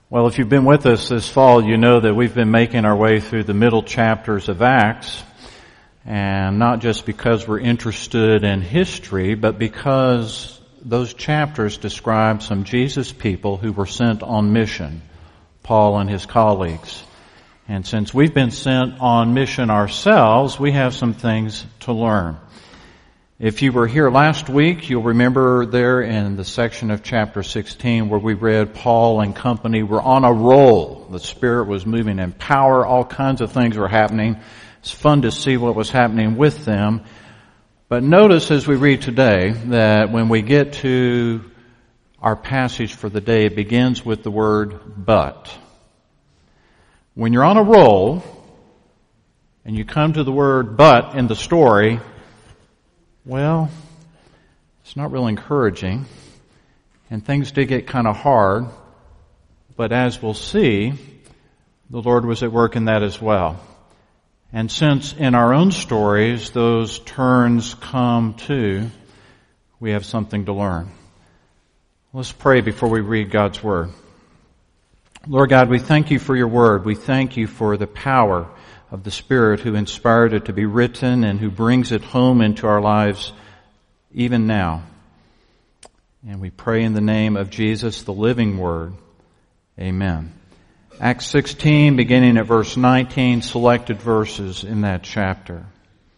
Well, if you've been with us this fall, you know that we've been making our way through the middle chapters of Acts, and not just because we're interested in history, but because those chapters describe some Jesus people who were sent on mission, Paul and his colleagues. And since we've been sent on mission ourselves, we have some things to learn. If you were here last week, you'll remember there in the section of chapter 16 where we read Paul and company were on a roll. The Spirit was moving in power. All kinds of things were happening. It's fun to see what was happening with them. But notice as we read today that when we get to our passage for the day, it begins with the word but. When you're on a roll and you come to the word but in the story, well, it's not real encouraging, and things did get kind of hard, but as we'll see, the Lord was at work in that as well. And since in our own stories those turns come too, we have something to learn. Let's pray before we read God's Word. Lord God, we thank you for your Word. We thank you for the power of the Spirit who inspired it to be written and who brings it home into our lives even now. And we pray in the name of Jesus, the living Word. Amen. Acts 16, beginning at verse 19, selected verses in that chapter.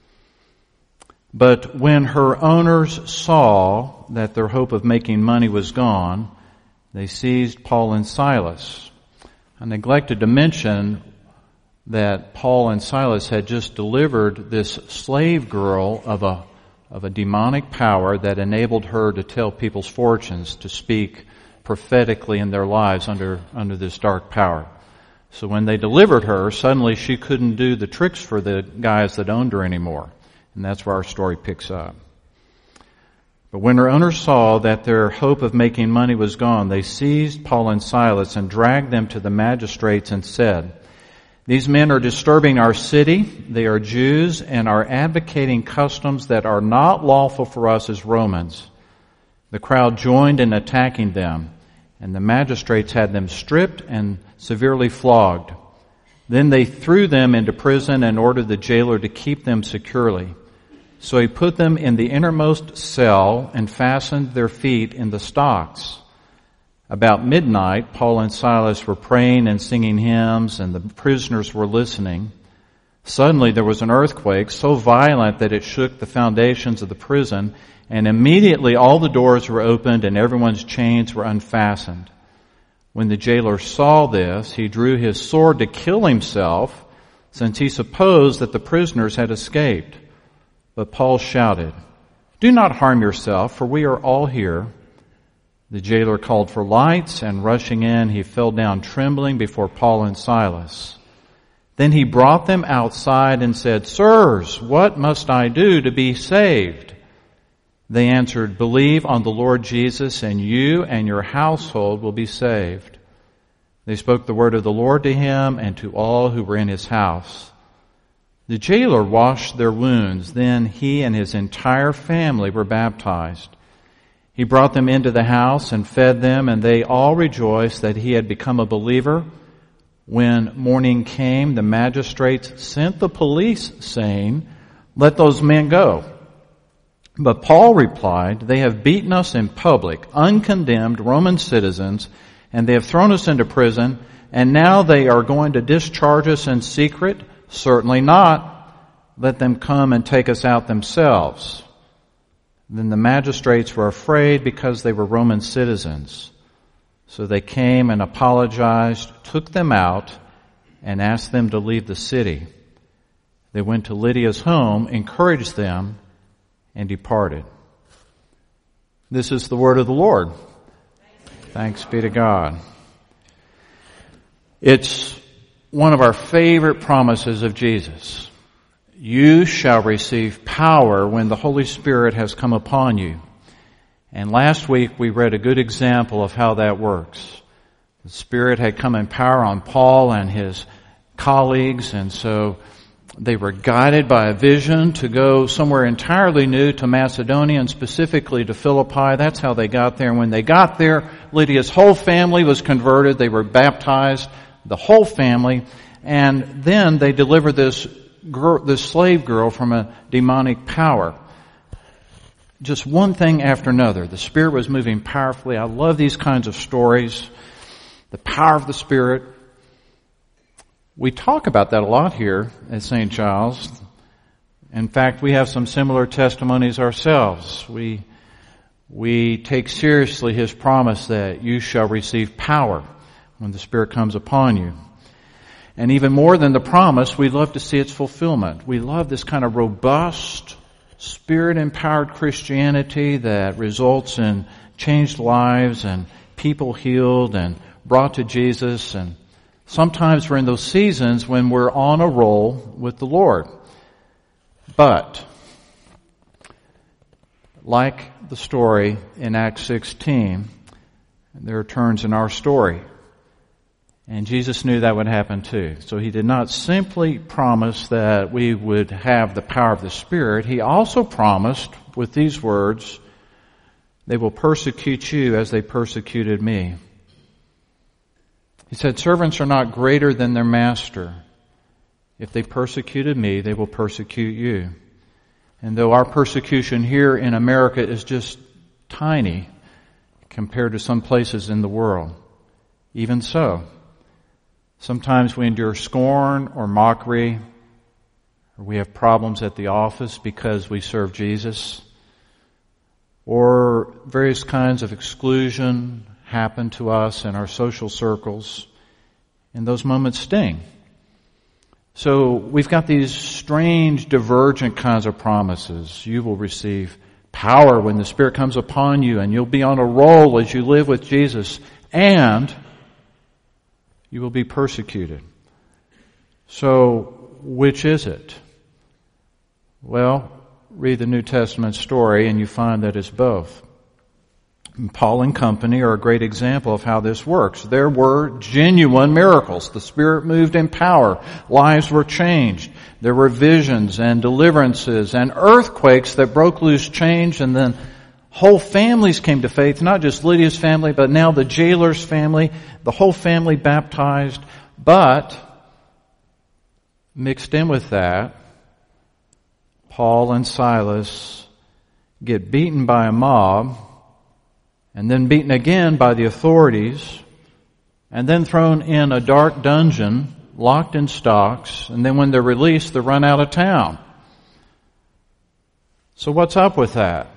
But when her owners saw that their hope of making money was gone, they seized Paul and Silas. I neglected to mention that Paul and Silas had just delivered this slave girl of a demonic power that enabled her to tell people's fortunes, to speak prophetically in their lives under this dark power. So when they delivered her, suddenly she couldn't do the tricks for the guys that owned her anymore. And that's where our story picks up. But when her owners saw that their hope of making money was gone, they seized Paul and Silas and dragged them to the magistrates and said, "These men are disturbing our city. They are Jews and are advocating customs that are not lawful for us as Romans." The crowd joined in attacking them, and the magistrates had them stripped and severely flogged. Then they threw them into prison and ordered the jailer to keep them securely. So he put them in the innermost cell and fastened their feet in the stocks. About midnight, Paul and Silas were praying and singing hymns, and the prisoners were listening. Suddenly there was an earthquake so violent that it shook the foundations of the prison, and immediately all the doors were opened and everyone's chains were unfastened. When the jailer saw this, he drew his sword to kill himself, since he supposed that the prisoners had escaped. But Paul shouted, "Do not harm yourself, for we are all here." The jailer called for lights, and rushing in, he fell down trembling before Paul and Silas. Then he brought them outside and said, "Sirs, what must I do to be saved?" They answered, "Believe on the Lord Jesus, and you and your household will be saved." They spoke the word of the Lord to him and to all who were in his house. The jailer washed their wounds. Then he and his entire family were baptized. He brought them into the house and fed them, and they all rejoiced that he had become a believer. When morning came, the magistrates sent the police, saying, "Let those men go." But Paul replied, "They have beaten us in public, uncondemned Roman citizens, and they have thrown us into prison, and now they are going to discharge us in secret? Certainly not. Let them come and take us out themselves." Then the magistrates were afraid because they were Roman citizens. So they came and apologized, took them out, and asked them to leave the city. They went to Lydia's home, encouraged them, and departed. This is the word of the Lord. Thanks be to God. It's one of our favorite promises of Jesus. You shall receive power when the Holy Spirit has come upon you. And last week we read a good example of how that works. The Spirit had come in power on Paul and his colleagues, and so They were guided by a vision to go somewhere entirely new, to Macedonia, and specifically to Philippi. That's how they got there. And when they got there, Lydia's whole family was converted. They were baptized, the whole family. And then they delivered this slave girl from a demonic power. Just one thing after another. The Spirit was moving powerfully. I love these kinds of stories. The power of the Spirit. We talk about that a lot here at St. Giles. In fact, we have some similar testimonies ourselves. We take seriously His promise that you shall receive power when the Spirit comes upon you. And even more than the promise, we love to see its fulfillment. We love this kind of robust, Spirit-empowered Christianity that results in changed lives and people healed and brought to Jesus. And sometimes we're in those seasons when we're on a roll with the Lord. But, like the story in Acts 16, there are turns in our story. And Jesus knew that would happen too. So He did not simply promise that we would have the power of the Spirit. He also promised with these words, they will persecute you as they persecuted me. He said, servants are not greater than their master. If they persecuted me, they will persecute you. And though our persecution here in America is just tiny compared to some places in the world, even so, sometimes we endure scorn or mockery, or we have problems at the office because we serve Jesus, or various kinds of exclusion happen to us in our social circles, and those moments sting. So we've got these strange, divergent kinds of promises. You will receive power when the Spirit comes upon you, and you'll be on a roll as you live with Jesus, and you will be persecuted. So, which is it? Well, read the New Testament story and you find that it's both. And Paul and company are a great example of how this works. There were genuine miracles. The Spirit moved in power. Lives were changed. There were visions and deliverances and earthquakes that broke loose chains, and then whole families came to faith, not just Lydia's family, but now the jailer's family, the whole family baptized. But mixed in with that, Paul and Silas get beaten by a mob, and then beaten again by the authorities, and then thrown in a dark dungeon, locked in stocks, and then when they're released, they're run out of town. So what's up with that?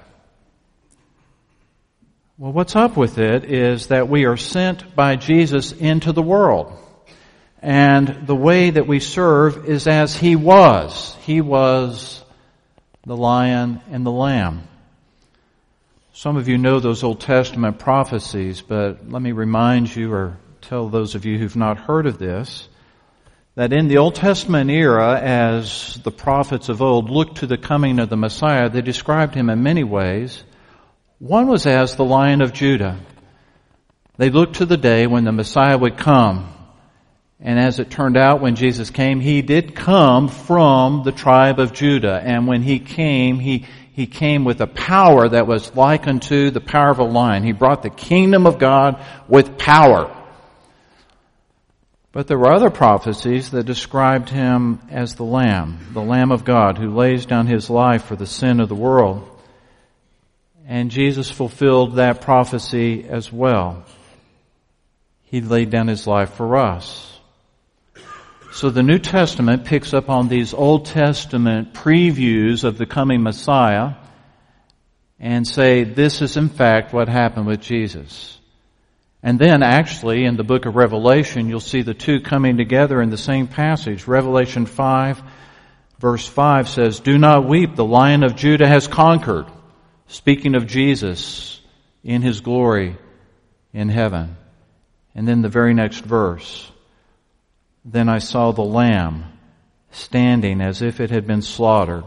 Well, what's up with it is that we are sent by Jesus into the world. And the way that we serve is as He was. He was the lion and the lamb. Some of you know those Old Testament prophecies, but let me remind you, or tell those of you who've not heard of this, that in the Old Testament era, as the prophets of old looked to the coming of the Messiah, they described Him in many ways. One was as the Lion of Judah. They looked to the day when the Messiah would come. And as it turned out, when Jesus came, He did come from the tribe of Judah. And when He came, He came with a power that was like unto the power of a lion. He brought the kingdom of God with power. But there were other prophecies that described Him as the Lamb of God, who lays down His life for the sin of the world. And Jesus fulfilled that prophecy as well. He laid down His life for us. So the New Testament picks up on these Old Testament previews of the coming Messiah and say, this is in fact what happened with Jesus. And then actually in the book of Revelation, you'll see the two coming together in the same passage. Revelation 5, verse 5 says, do not weep, the Lion of Judah has conquered. Speaking of Jesus in His glory in heaven. And then the very next verse, then I saw the Lamb standing as if it had been slaughtered.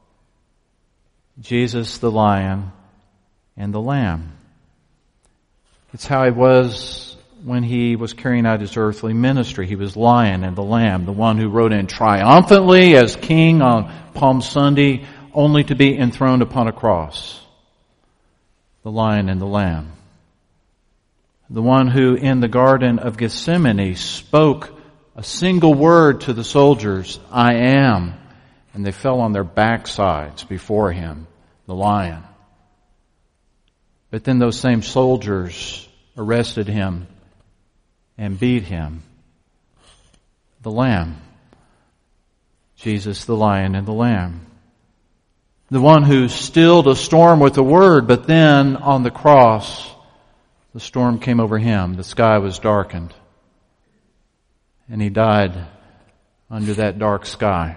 Jesus the Lion and the Lamb. It's how He was when he was carrying out his earthly ministry. He was Lion and the Lamb, the one who rode in triumphantly as king on Palm Sunday, only to be enthroned upon a cross. The Lion and the Lamb. The one who in the Garden of Gethsemane spoke a single word to the soldiers, "I am," and they fell on their backsides before him, the Lion. But then those same soldiers arrested him and beat him, the Lamb. Jesus, the Lion and the Lamb. The one who stilled a storm with a word, but then on the cross, the storm came over him. The sky was darkened. And he died under that dark sky.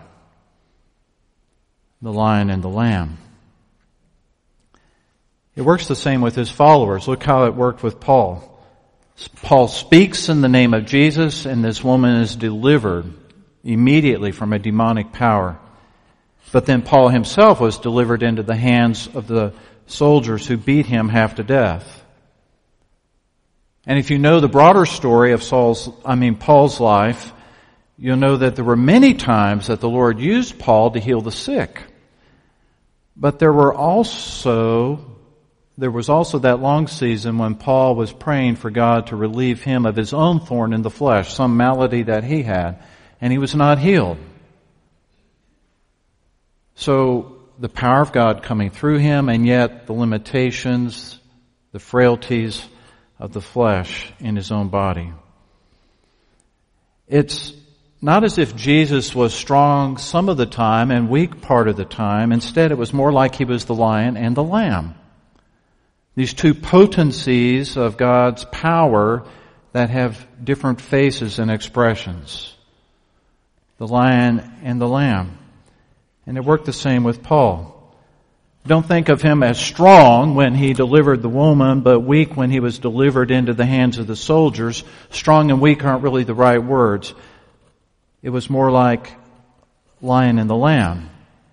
The Lion and the Lamb. It works the same with his followers. Look how it worked with Paul. Paul speaks in the name of Jesus, and this woman is delivered immediately from a demonic power. But then Paul himself was delivered into the hands of the soldiers who beat him half to death. And if you know the broader story of Paul's life, you'll know that there were many times that the Lord used Paul to heal the sick. But there was also that long season when Paul was praying for God to relieve him of his own thorn in the flesh, some malady that he had, and he was not healed. So the power of God coming through him, and yet the limitations, the frailties of the flesh in his own body. It's not as if Jesus was strong some of the time and weak part of the time. Instead, it was more like he was the Lion and the Lamb. These two potencies of God's power that have different faces and expressions. The Lion and the Lamb. And it worked the same with Paul. Don't think of him as strong when he delivered the woman, but weak when he was delivered into the hands of the soldiers. Strong and weak aren't really the right words. It was more like Lion and the Lamb.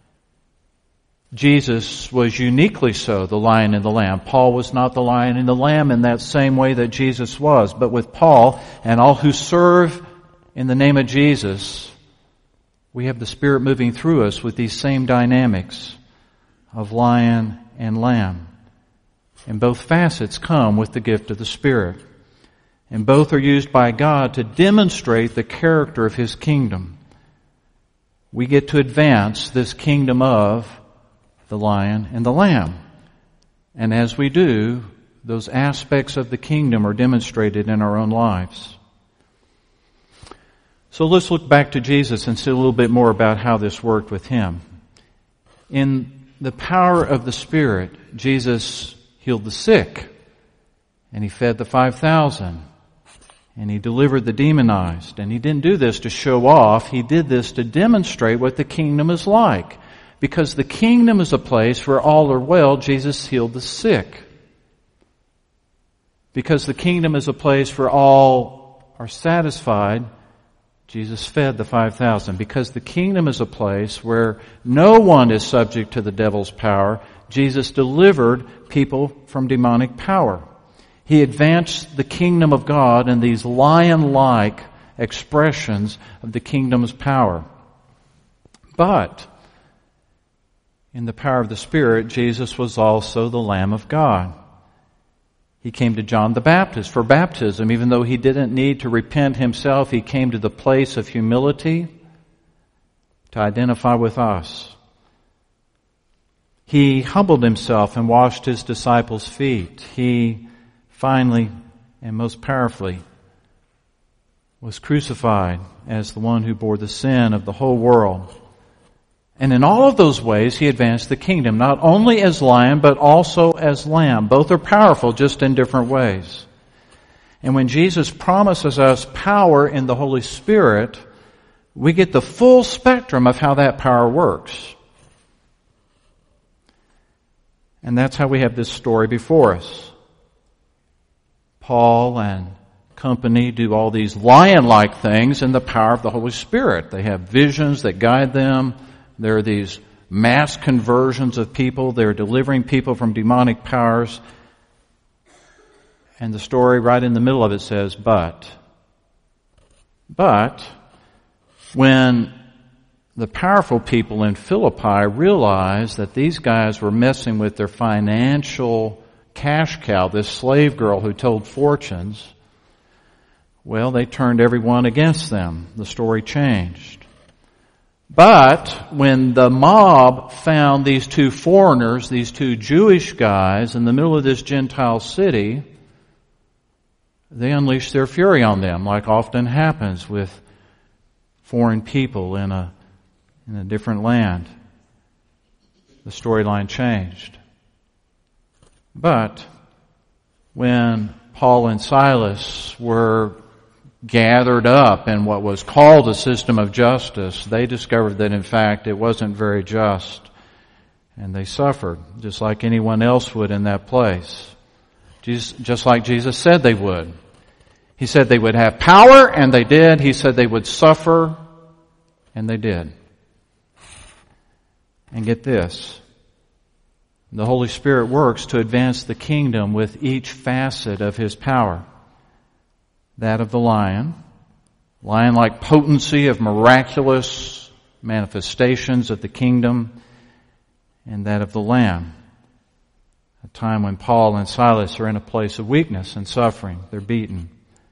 Jesus was uniquely so, the Lion and the Lamb. Paul was not the Lion and the Lamb in that same way that Jesus was. But with Paul and all who serve in the name of Jesus, we have the Spirit moving through us with these same dynamics of Lion and Lamb. And both facets come with the gift of the Spirit. And both are used by God to demonstrate the character of His kingdom. We get to advance this kingdom of the Lion and the Lamb. And as we do, those aspects of the kingdom are demonstrated in our own lives. So let's look back to Jesus and see a little bit more about how this worked with Him. In the power of the Spirit, Jesus healed the sick, and He fed the 5,000, and He delivered the demonized. And He didn't do this to show off. He did this to demonstrate what the kingdom is like. Because the kingdom is a place where all are well, Jesus healed the sick. Because the kingdom is a place where all are satisfied, Jesus fed the 5,000. Because the kingdom is a place where no one is subject to the devil's power, Jesus delivered people from demonic power. He advanced the kingdom of God in these lion-like expressions of the kingdom's power. But in the power of the Spirit, Jesus was also the Lamb of God. He came to John the Baptist for baptism. Even though he didn't need to repent himself, he came to the place of humility to identify with us. He humbled himself and washed his disciples' feet. He finally and most powerfully was crucified as the one who bore the sin of the whole world. And in all of those ways, He advanced the kingdom, not only as Lion, but also as Lamb. Both are powerful, just in different ways. And when Jesus promises us power in the Holy Spirit, we get the full spectrum of how that power works. And that's how we have this story before us. Paul and company do all these lion-like things in the power of the Holy Spirit. They have visions that guide them. There are these mass conversions of people. They're delivering people from demonic powers. And the story right in the middle of it says, but when the powerful people in Philippi realized that these guys were messing with their financial cash cow, this slave girl who told fortunes, well, they turned everyone against them. The story changed. But when the mob found these two foreigners, these two Jewish guys in the middle of this Gentile city, they unleashed their fury on them, like often happens with foreign people in a different land. The storyline changed. But when Paul and Silas were gathered up in what was called a system of justice, they discovered that in fact it wasn't very just. And they suffered, just like anyone else would in that place. Just like Jesus said they would. He said they would have power, and they did. He said they would suffer, and they did. And get this. The Holy Spirit works to advance the kingdom with each facet of His power. That of the lion-like potency of miraculous manifestations of the kingdom, and that of the lamb. A time when Paul and Silas are in a place of weakness and suffering. They're beaten.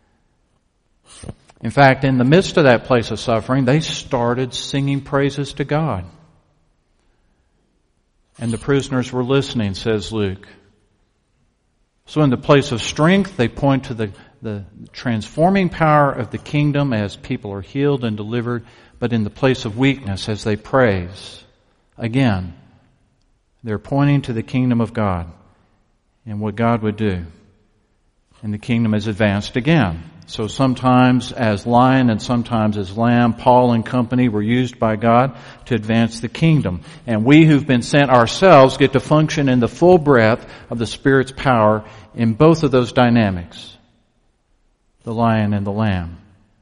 In fact, in the midst of that place of suffering, they started singing praises to God. And the prisoners were listening, says Luke. So in the place of strength, they point to the transforming power of the kingdom as people are healed and delivered. But in the place of weakness, as they praise, again, they're pointing to the kingdom of God and what God would do. And the kingdom is advanced again. So sometimes as lion and sometimes as lamb, Paul and company were used by God to advance the kingdom. And we who've been sent ourselves get to function in the full breadth of the Spirit's power in both of those dynamics. The lion and the lamb.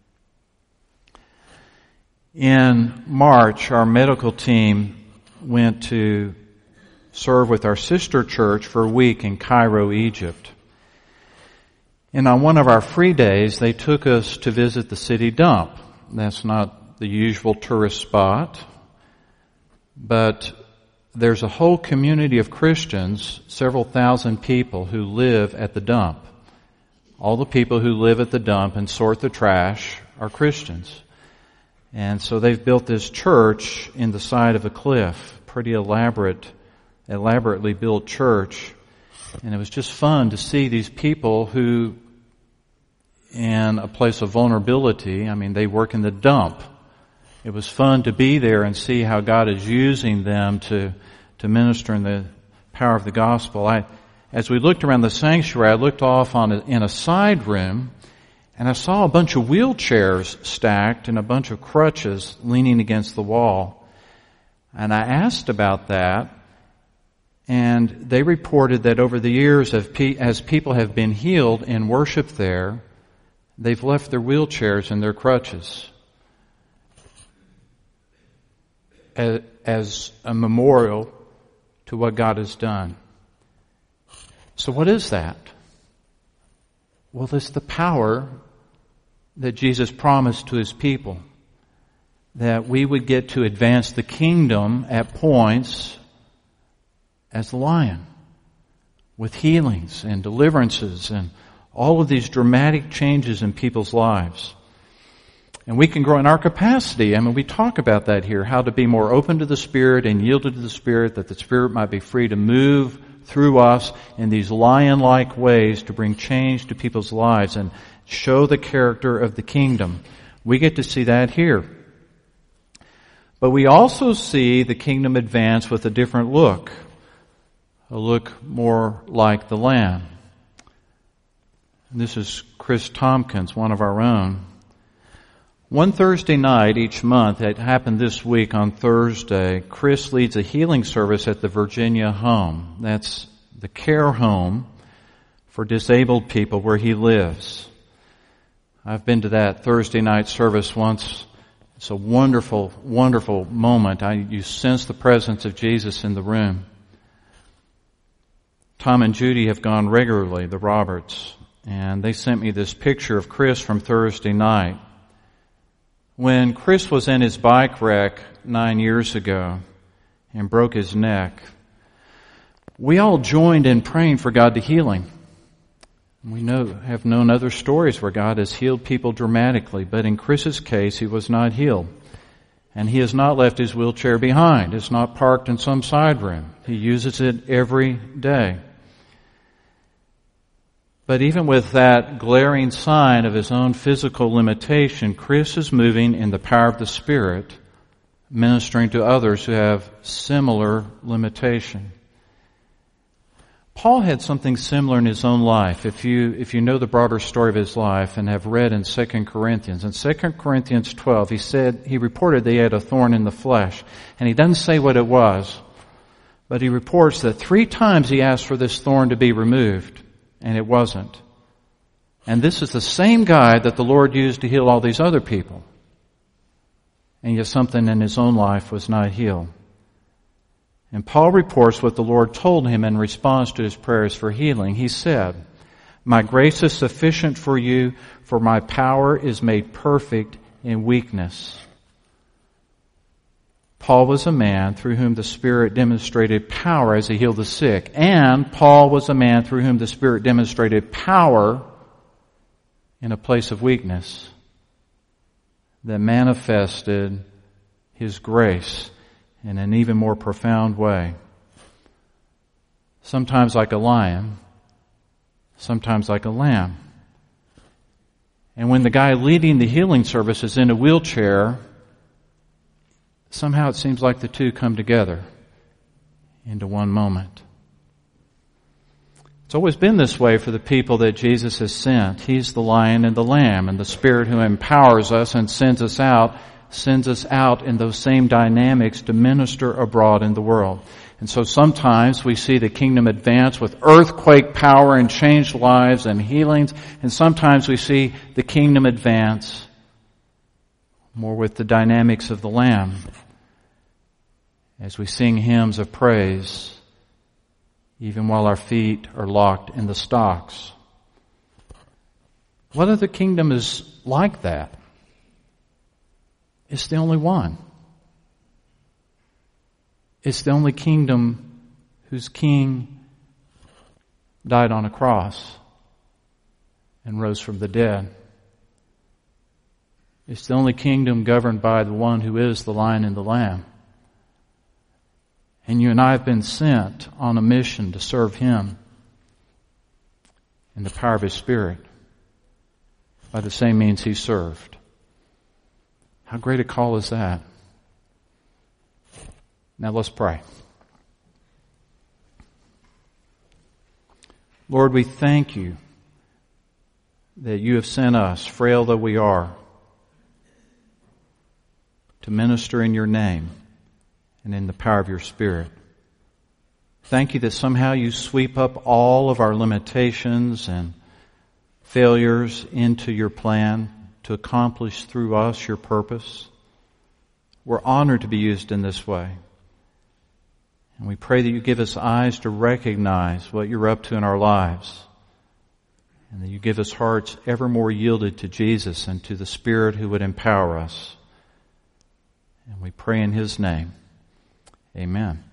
In March, our medical team went to serve with our sister church for a week in Cairo, Egypt. And on one of our free days, they took us to visit the city dump. That's not the usual tourist spot, but there's a whole community of Christians, several thousand people who live at the dump. All the people who live at the dump and sort the trash are Christians. And so they've built this church in the side of a cliff, pretty elaborately built church. And it was just fun to see these people who, in a place of vulnerability, they work in the dump. It was fun to be there and see how God is using them to minister in the power of the gospel. As we looked around the sanctuary, I looked off in a side room, and I saw a bunch of wheelchairs stacked and a bunch of crutches leaning against the wall. And I asked about that. And they reported that over the years, as people have been healed in worship there, they've left their wheelchairs and their crutches as a memorial to what God has done. So what is that? Well, it's the power that Jesus promised to His people, that we would get to advance the kingdom at points as the lion, with healings and deliverances and all of these dramatic changes in people's lives. And we can grow in our capacity. We talk about that here, how to be more open to the Spirit and yielded to the Spirit, that the Spirit might be free to move through us in these lion-like ways to bring change to people's lives and show the character of the kingdom. We get to see that here. But we also see the kingdom advance with a different look. A look more like the Lamb. This is Chris Tompkins, one of our own. One Thursday night each month, it happened this week on Thursday, Chris leads a healing service at the Virginia Home. That's the care home for disabled people where he lives. I've been to that Thursday night service once. It's a wonderful, wonderful moment. You sense the presence of Jesus in the room. Tom and Judy have gone regularly, the Roberts, and they sent me this picture of Chris from Thursday night. When Chris was in his bike wreck 9 years ago and broke his neck, we all joined in praying for God to heal him. We have known other stories where God has healed people dramatically, but in Chris's case, he was not healed. And he has not left his wheelchair behind. It's not parked in some side room. He uses it every day. But even with that glaring sign of his own physical limitation, Chris is moving in the power of the Spirit, ministering to others who have similar limitation. Paul had something similar in his own life. If you know the broader story of his life and have read in 2 Corinthians. In 2 Corinthians 12, he reported that he had a thorn in the flesh. And he doesn't say what it was, but he reports that 3 times he asked for this thorn to be removed, and it wasn't. And this is the same guy that the Lord used to heal all these other people. And yet something in his own life was not healed. And Paul reports what the Lord told him in response to his prayers for healing. He said, "My grace is sufficient for you, for my power is made perfect in weakness." Paul was a man through whom the Spirit demonstrated power as he healed the sick. And Paul was a man through whom the Spirit demonstrated power in a place of weakness that manifested His grace in an even more profound way. Sometimes like a lion, sometimes like a lamb. And when the guy leading the healing service is in a wheelchair, somehow it seems like the two come together into one moment. It's always been this way for the people that Jesus has sent. He's the lion and the lamb, and the Spirit who empowers us and sends us out in those same dynamics to minister abroad in the world. And so sometimes we see the kingdom advance with earthquake power and changed lives and healings, and sometimes we see the kingdom advance more with the dynamics of the Lamb as we sing hymns of praise even while our feet are locked in the stocks. What other kingdom is like that? It's the only one. It's the only kingdom whose king died on a cross and rose from the dead. It's the only kingdom governed by the one who is the Lion and the Lamb. And you and I have been sent on a mission to serve Him in the power of His Spirit by the same means He served. How great a call is that? Now let's pray. Lord, we thank You that You have sent us, frail though we are, to minister in Your name and in the power of Your Spirit. Thank You that somehow You sweep up all of our limitations and failures into Your plan to accomplish through us Your purpose. We're honored to be used in this way. And we pray that You give us eyes to recognize what You're up to in our lives. And that You give us hearts ever more yielded to Jesus and to the Spirit who would empower us. And we pray in His name. Amen.